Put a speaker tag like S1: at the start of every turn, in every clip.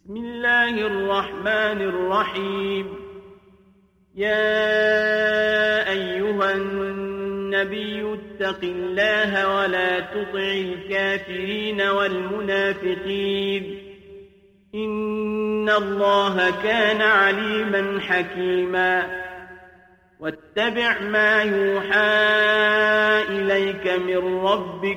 S1: بسم الله الرحمن الرحيم. يا أيها النبي اتق الله ولا تطع الكافرين والمنافقين إن الله كان عليما حكيما. واتبع ما يوحى إليك من ربك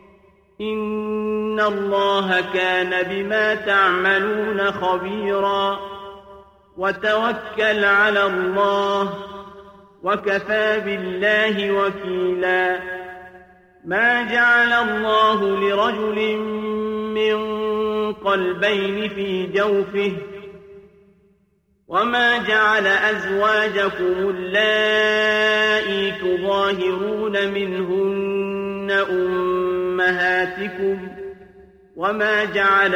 S1: إن الله كان بما تعملون خبيرا. وتوكل على الله وكفى بالله وكيلا. ما جعل الله لرجل من قلبين في جوفه وما جعل أزواجكم اللائي تظاهرون منهن أمهاتكم وما جعل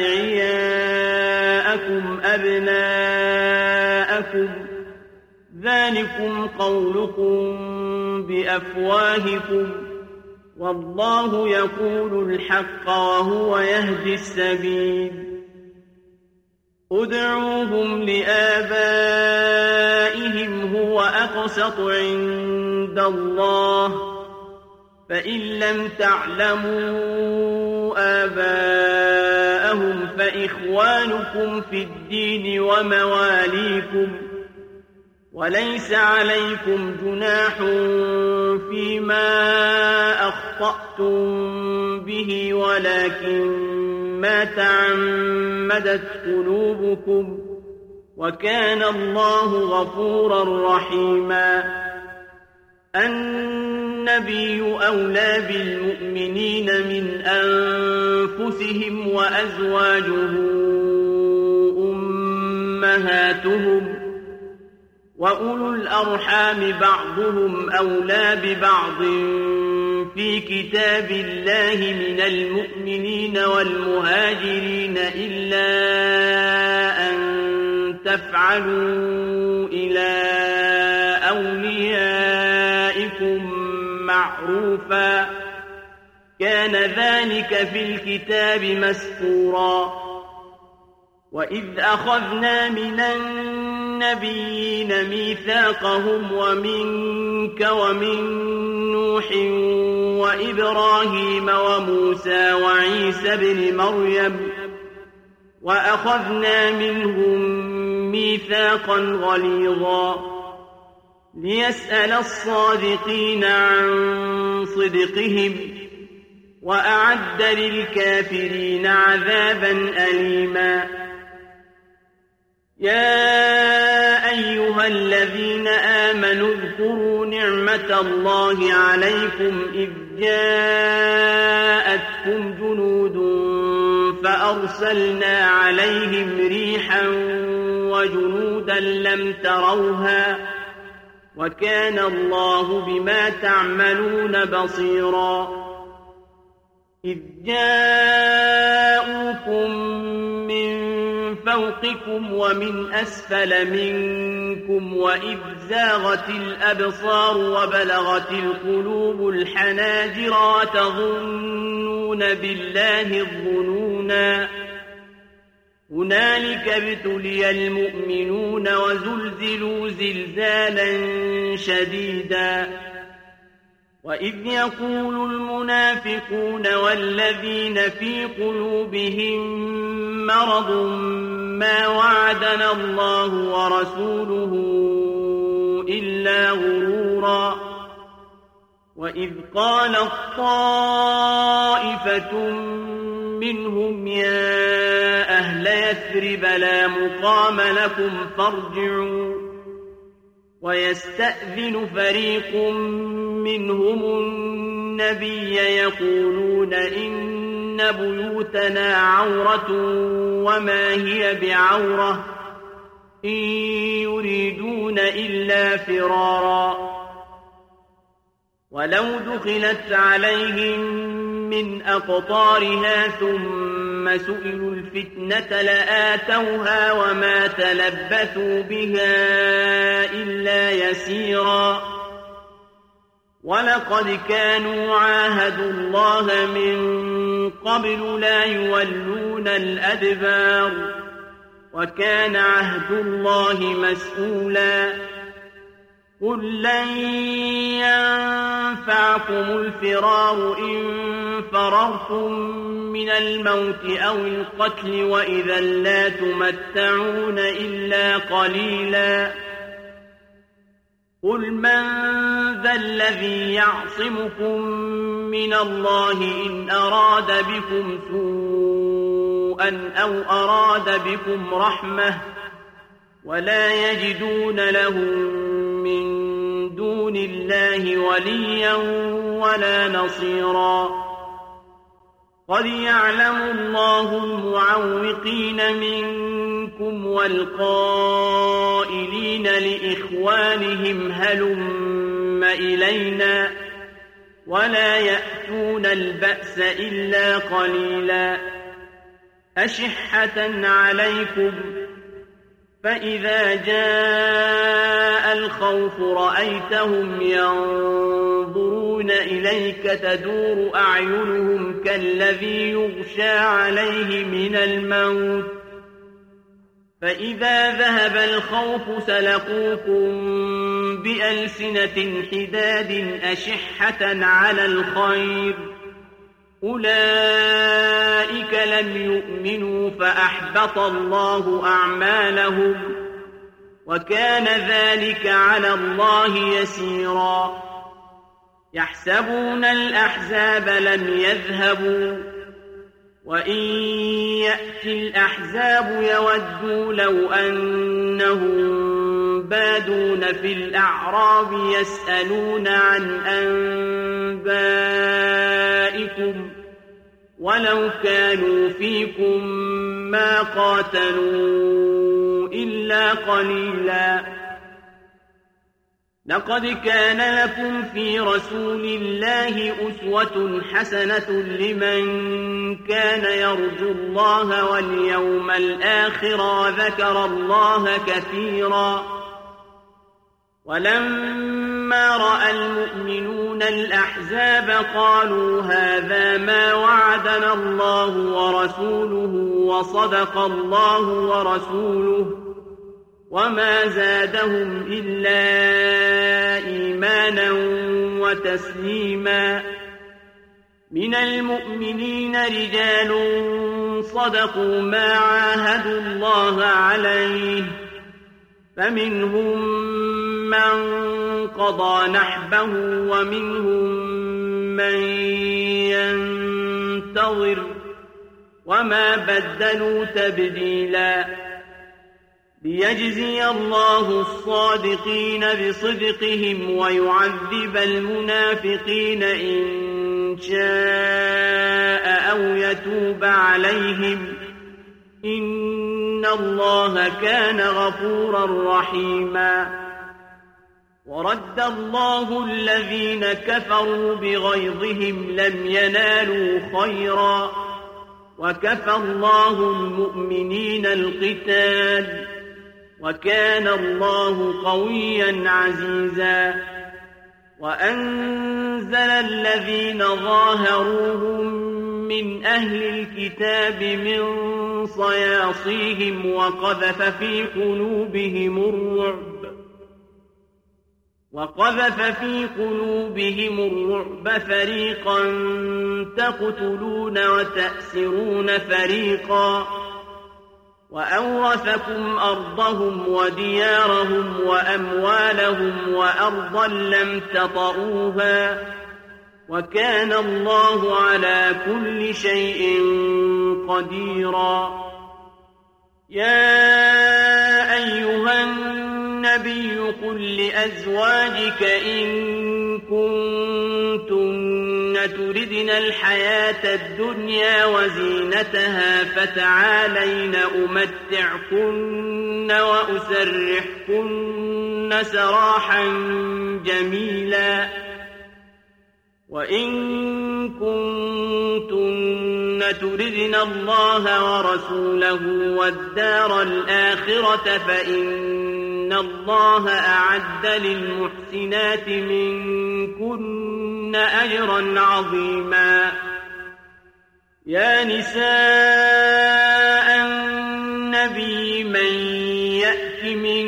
S1: أدعياءكم أبناءكم ذلكم قولكم بأفواهكم والله يقول الحق وهو يهدي السبيل. ادعوهم لآبائهم هو أقسط عند الله فإن لم تعلموا آباءهم فإخوانكم في الدين ومواليكم وليس عليكم جناح فيما أخطأتم به ولكن ما تعمدت قلوبكم وكان الله غفورا رحيما. النبي أولى بالمؤمنين من أنفسهم وأزواجه أمهاتهم وأولو الأرحام بعضهم أولى ببعض في كتاب الله من المؤمنين والمهاجرين إلا أن تفعلوا إلى أوليائكم معروفا كان ذلك في الكتاب مسطورا. وإذ أخذنا من النبيين ميثاقهم ومنك ومن نوح وإبراهيم وموسى وعيسى بن مريم وأخذنا منهم ميثاقا غليظا ليسأل الصادقين عن صدقهم وأعد للكافرين عذابا أليما. يا أيها الذين آمنوا اذكروا نعمة الله عليكم إذ جاءتكم جنود فأرسلنا عليهم ريحا وجنودا لم تروها وكان الله بما تعملون بصيرا. إذ جاءوكم من فوقكم ومن أسفل منكم وإذ زاغت الأبصار وبلغت القلوب الحناجر وتظنون بالله الظنونا. هنالك ابتلي المؤمنون وزلزلوا زلزالا شديدا. وإذ يقول المنافقون والذين في قلوبهم مرض ما وعدنا الله ورسوله إلا غرورا. وإذ قالت طائفة منهم يا أهل يثرب لا مقام لكم فارجعوا ويستأذن فريق منهم النبي يقولون إن بيوتنا عورة وما هي بعورة إن يريدون إلا فرارا. ولو دخلت عليهم من أقطارها ثم سئلوا الفتنة لآتوها وما تلبثوا بها إلا يسيرا. ولقد كانوا عاهدوا الله من قبل لا يولون الأدبار وكان عهد الله مسؤولا قل لن ينفعكم الفرار إن فررتم من الموت أو القتل وإذا لا تمتعون إلا قليلا قل من ذا الذي يعصمكم من الله إن أراد بكم سوءا أو أراد بكم رحمة ولا يجدون لهم من دون الله وليا ولا نصيرا قد يعلم الله المعوقين منكم والقائلين لإخوانهم هلم إلينا ولا يأتون البأس إلا قليلا أشحة عليكم فإذا جاء الخوف رأيتهم ينظرون إليك تدور أعينهم كالذي يغشى عليه من الموت فإذا ذهب الخوف سلقوكم بألسنة حداد أشحة على الخير أولئك لم يؤمنوا فأحبط الله أعمالهم وكان ذلك على الله يسيرا يحسبون الأحزاب لم يذهبوا وإن يأتي الأحزاب يودوا لو أنهم بادون في الأعراب يسألون عن أنبائكم ولو كانوا فيكم ما قاتلوا إلا قليلا لقد كان لكم في رسول الله أسوة حسنة لمن كان يرجو الله واليوم الآخر وذكر الله كثيرا ولما رأى المؤمنون الأحزاب قالوا هذا ما وعدنا الله ورسوله وصدق الله ورسوله وما زادهم إلا إيمانا وتسليما من المؤمنين رجال صدقوا ما عاهدوا الله عليه فمنهم من قضى نحبه ومنهم من ينتظر وما بدلوا تبديلا ليجزي الله الصادقين بصدقهم ويعذب المنافقين إن شاء أو يتوب عليهم إن الله كان غفورا رحيما ورد الله الذين كفروا بغيظهم لم ينالوا خيرا وكفى الله المؤمنين القتال وكان الله قويا عزيزا وأنزل الذين ظاهروهم من أهل الكتاب من صياصيهم وقذف في قلوبهم الرعب فريقا تقتلون وتأسرون فريقا وأورثكم أرضهم وديارهم وأموالهم وأرضا لم تطئوها وكان الله على كل شيء قديرا يا أيها النبي قل لأزواجك إن كنتن تردن الحياة الدنيا وزينتها فتعالين أمتعكن وأسرحكن سراحا جميلا وإن كنتن تردن الله ورسوله والدار الآخرة فإن الله أعد للمحسنات منكن أجرا عظيما يا نساء النبي من يأت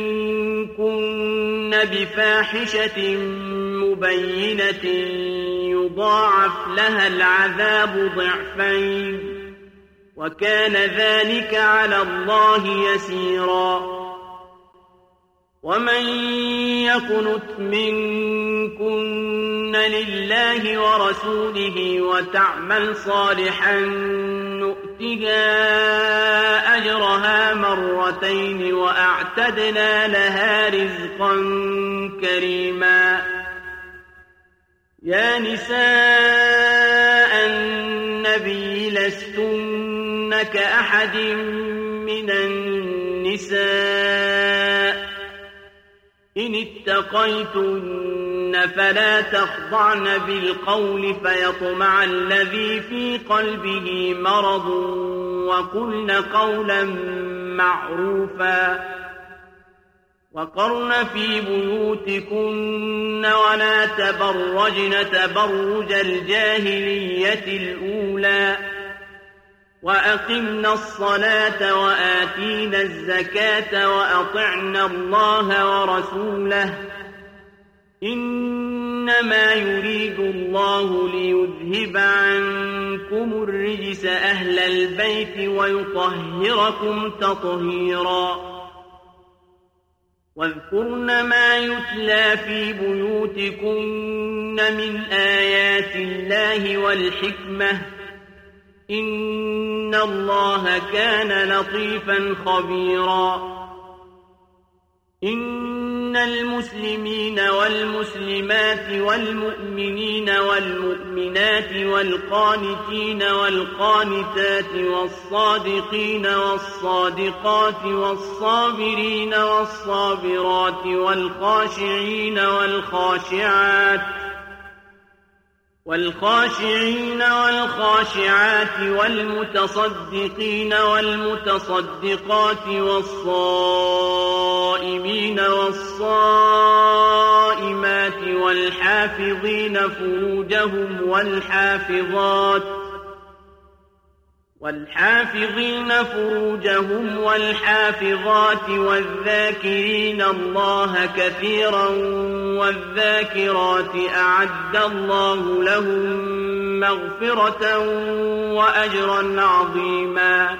S1: منكن بفاحشة مبينة يضاعف لها العذاب ضعفين وكان ذلك على الله يسيرا ومن يقنت منكن لله ورسوله وتعمل صالحا نؤتها أجرها مرتين وأعتدنا لها رزقا كريما يا نساء النبي لستن كأحد من النساء إن اتقيتن فلا تخضعن بالقول فيطمع الذي في قلبه مرض وقلن قولا معروفا وقرن في بيوتكن ولا تبرجن تبرج الجاهلية الأولى وأقمنا الصلاة وآتينا الزكاة وأطعنا الله ورسوله إنما يريد الله ليذهب عنكم الرجس أهل البيت ويطهركم تطهيرا واذكرن ما يتلى في بيوتكن من آيات الله والحكمة إن الله كان لطيفا خبيرا إن المسلمين والمسلمات والمؤمنين والمؤمنات والقانتين والقانتات والصادقين والصادقات والصابرين والصابرات والخاشعين والخاشعات والمتصدقين والمتصدقات والصائمين والصائمات والحافظين فروجهم والحافظات والذاكرين الله كثيرا والذاكرات أعد الله لهم مغفرة وأجرا عظيما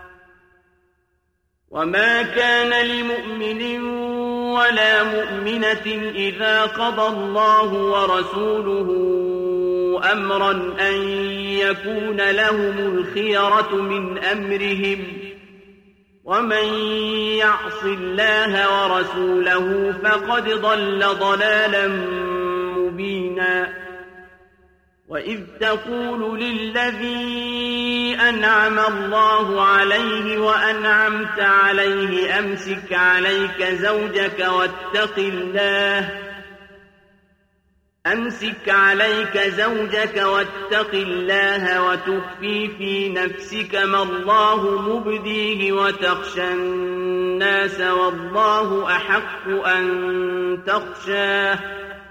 S1: وما كان لمؤمن ولا مؤمنة إذا قضى الله ورسوله أمرا أن يكون لهم الخيرة من أمرهم ومن يعص الله ورسوله فقد ضل ضلالا مبينا وإذ تقول للذي أنعم الله عليه وأنعمت عليه أمسك عليك زوجك واتق الله وتخفي في نفسك ما الله مبديه وتخشى الناس والله أحق أن تخشاه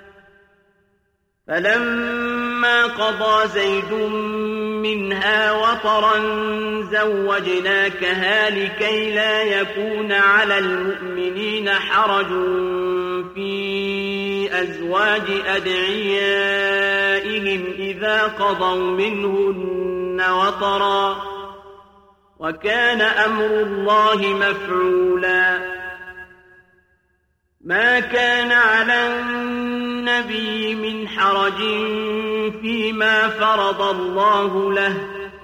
S1: فلما قضى زيد منها وطرا زوجناكها لكي لا يكون على المؤمنين حرج في أزواج أدعيائهم إذا قضوا منهن وطرا وكان أمر الله مفعولا ما كان على النبي من حرج فيما فرض الله له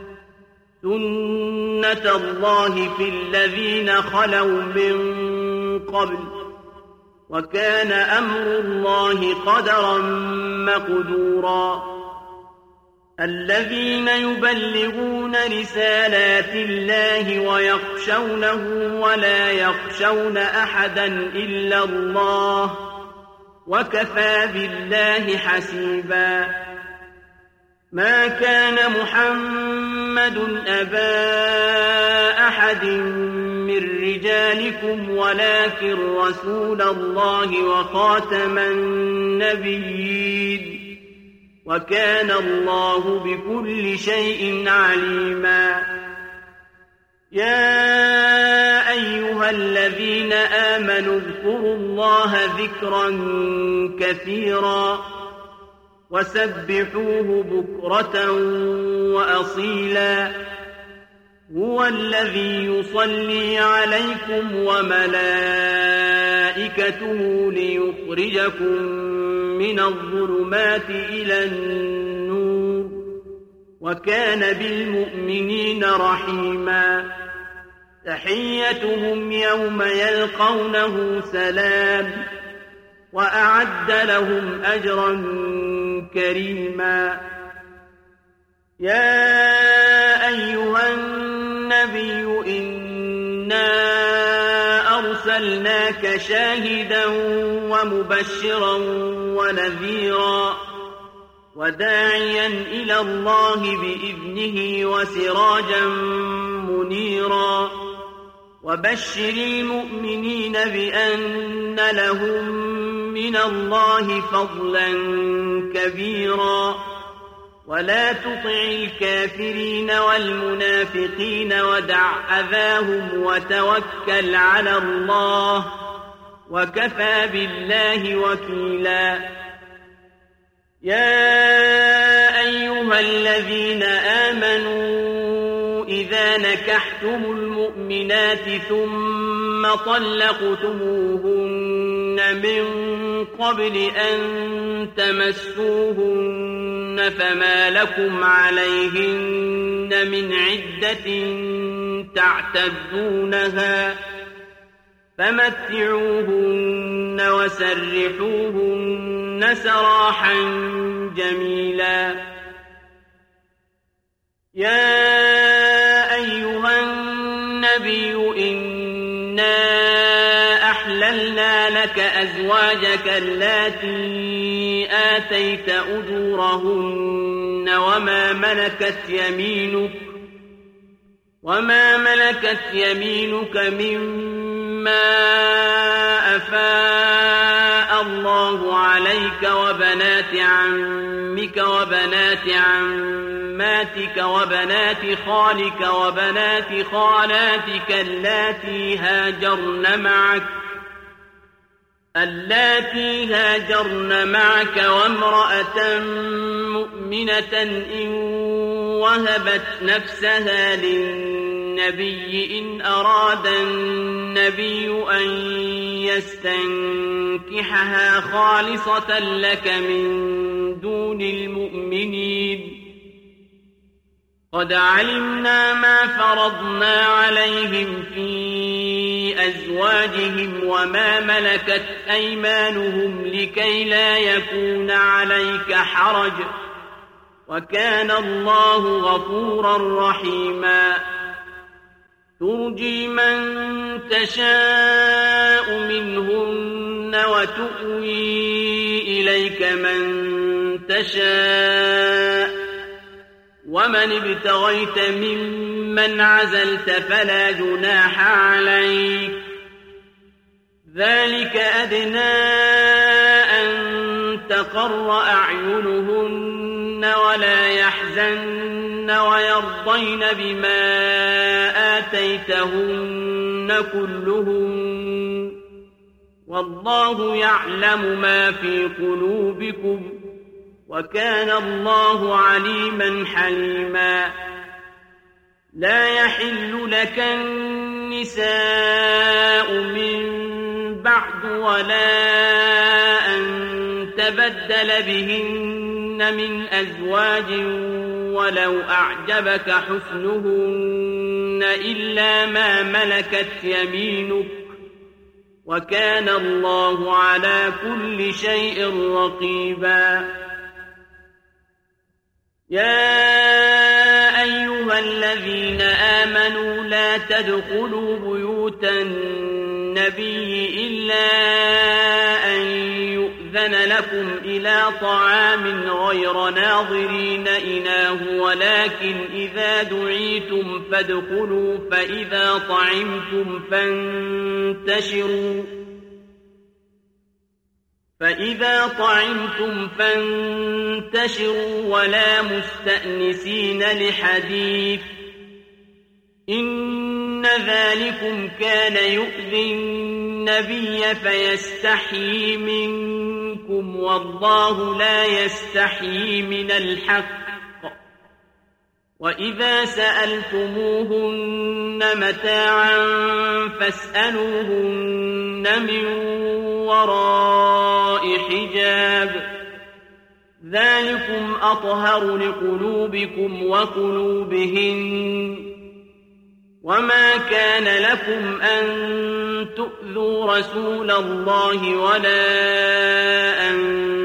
S1: سنة الله في الذين خلوا من قبل وكان أمر الله قدرا مقدورا الذين يبلغون رسالات الله ويخشونه ولا يخشون أحدا إلا الله وكفى بالله حسيبا ما كان محمد أبا أحد من رجالكم ولكن رسول الله وخاتم النبيين وكان الله بكل شيء عليما يا أيها الذين آمنوا اذكروا الله ذكرا كثيرا وسبحوه بكرة وأصيلا هو الذي يصلي عليكم وملائكته ليخرجكم من الظلمات إلى النور وكان بالمؤمنين رحيما تحيتهم يوم يلقونه سلام وأعد لهم أجرا كريما يا أيها النبي إنا أرسلناك شاهدا ومبشرا ونذيرا وداعيا إلى الله بإذنه وسراجا منيرا وبشر المؤمنين بأن لهم من الله فضلا كبيرا ولا تطع الكافرين والمنافقين ودع أذاهم وتوكل على الله وكفى بالله وكيلا يا أيها الذين آمنوا إذا نكحتم المؤمنات ثم طلقتموهن من قبل أن تمسوهن فما لكم عليهن من عدة تعتدونها فمتعوهن وسرحوهن سراحا جميلا يا أيها النبي إنا أحللنا لك أزواجك اللاتي آتيت أجورهن وما ملكت يمينك مما أفاء الله عليك وبنات عمك وبنات عماتك وبنات خالك وبنات خالاتك اللاتي هاجرن معك وامرأة مؤمنة إن وهبت نفسها للنبي إن أراد النبي أن يستنكحها خالصة لك من دون المؤمنين قد علمنا ما فرضنا عليهم في أزواجهم وما ملكت أيمانهم لكي لا يكون عليك حرج وكان الله غفورا رحيما ترجي من تشاء منهن وتؤوي إليك من تشاء ومن ابتغيت ممن عزلت فلا جناح عليك ذلك أدنى أن تقر أعينهن ولا يحزن ويرضين بما آتيتهن كلهن والله يعلم ما في قلوبكم وكان الله عليما حليما لا يحل لك النساء من بعد ولا أن تبدل بهن من أزواج ولو أعجبك حسنهن إلا ما ملكت يمينك وكان الله على كل شيء رقيبا يا أيها الذين آمنوا لا تدخلوا بيوت النبي إلا أن يؤذن لكم إلى طعام غير ناظرين إناه ولكن إذا دعيتم فادخلوا فإذا طعمتم فانتشروا ولا مستأنسين لحديث إن إن ذلكم كان يؤذي النبي فيستحيي منكم والله لا يستحيي من الحق وإذا سألتموهن متاعا فاسألوهن من وراء حجاب ذلكم أطهر لقلوبكم وقلوبهن وما كان لكم أن تؤذوا رسول الله ولا أن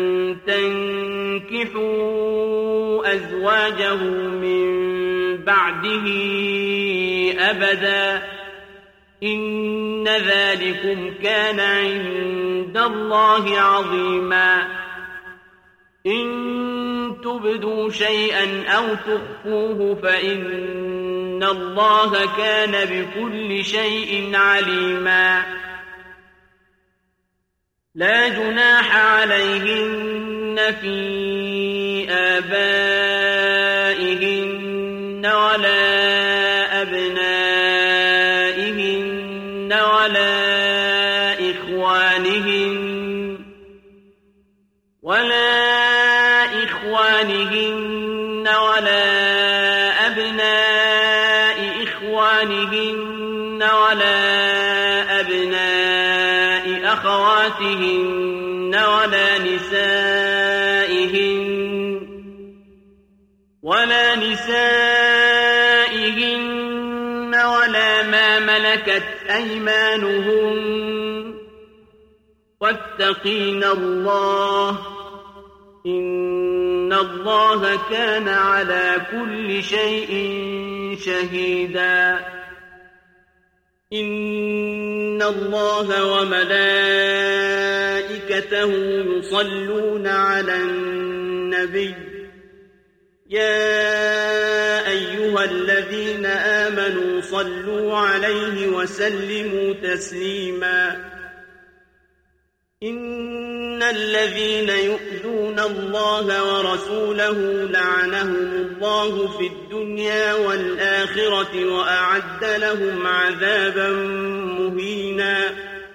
S1: تنكحوا أزواجه من بعده أبدا إن ذلكم كان عند الله عظيما إن تبدوا شيئا أو تخفوه فإن الله كان بكل شيء عليما لا جناح عليهن في آبائهن ولا أبنائهن ولا إخوانهن ولا أبناء إخوانهن ولا أبناء أخواتهن ولا نسائهن ولا ما ملكت أيمانهن واتقين الله إن الله كان على كل شيء شهيدا إن الله وملائكته يصلون على النبي يا أيها الذين آمنوا صلوا عليه وسلموا تسليما إن الذين يؤذون الله ورسوله لعنهم الله في الدنيا والآخرة وأعد لهم عذابا مهينا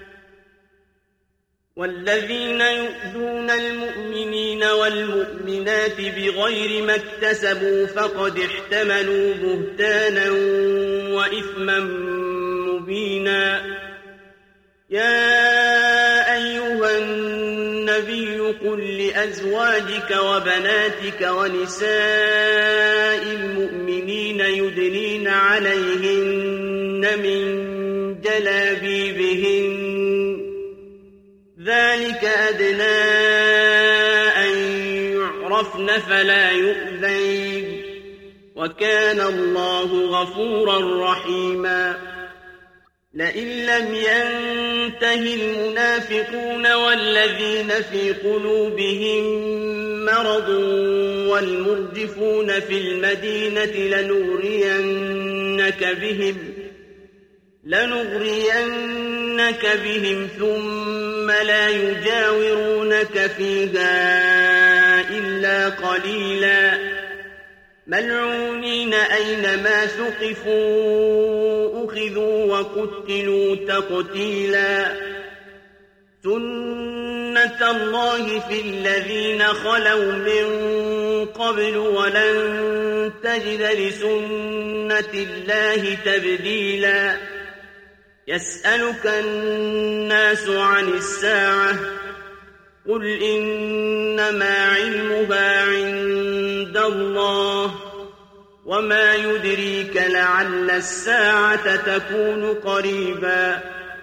S1: والذين يؤذون المؤمنين والمؤمنات بغير ما اكتسبوا فقد احتملوا بهتانا وإثما مبينا يا أيها النبي قل لأزواجك وبناتك ونساء المؤمنين يدنين عليهن من جلابيبهن ذلك أدنى أن يعرفن فلا يؤذين وكان الله غفورا رحيما لئن لم ينته المنافقون والذين في قلوبهم مرض والمرجفون في المدينة لنغرينك بهم ثم لا يجاورونك فيها إلا قليلا ملعونين أينما ثقفوا أخذوا وقتلوا تقتيلا سنة الله في الذين خلوا من قبل ولن تجد لسنة الله تبديلا يسألك الناس عن الساعة قل إنما علمها عند الله وما يدريك لعل الساعة تكون قريبا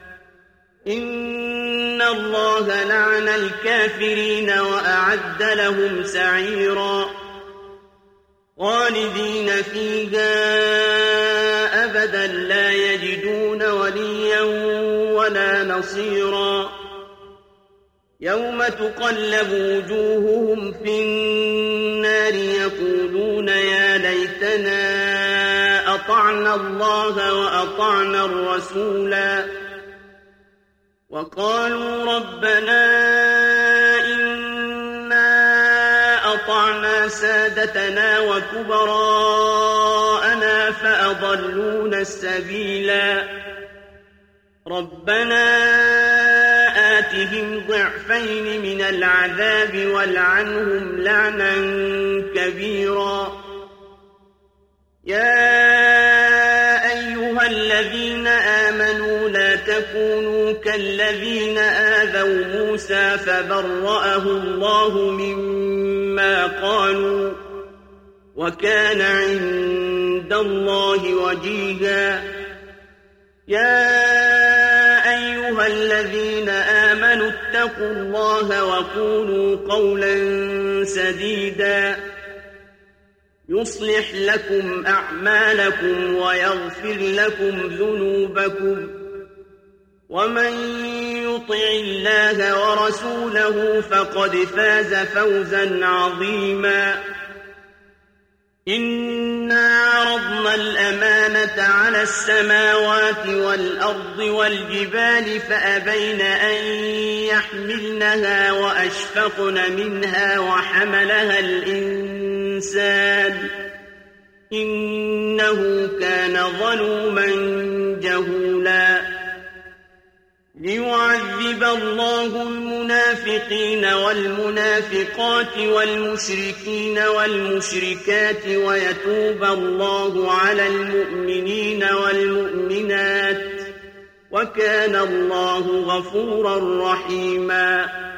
S1: إن الله لعن الكافرين وأعد لهم سعيرا خالدين فيها أبدا لا يجدون وليا ولا نصيرا يوم تقلب وجوههم في النار يقولون يا ليتنا أطعنا الله وأطعنا الرسولا وقالوا ربنا إنا أطعنا وأطعنا سادتنا وكبراءنا فأضلونا السبيلا ربنا آتهم ضعفين من العذاب والعنهم لعنا كبيرا يا أيها الذين آمنوا لا تكونوا كالذين آذوا موسى فبرأه الله مما قالوا وكان عند الله وجيها يا أيها الذين آمنوا اتقوا الله وقولوا قولا سديدا يصلح لكم أعمالكم ويغفر لكم ذنوبكم ومن يطع الله ورسوله فقد فاز فوزا عظيما إنا عرضنا الأمانة على السماوات والأرض والجبال فأبين أن يحملنها وأشفقن منها وحملها الإنسان إنه كان ظلوما جهولا ليعذب الله المنافقين والمنافقات والمشركين والمشركات ويتوب الله على المؤمنين والمؤمنات وكان الله غفورا رحيما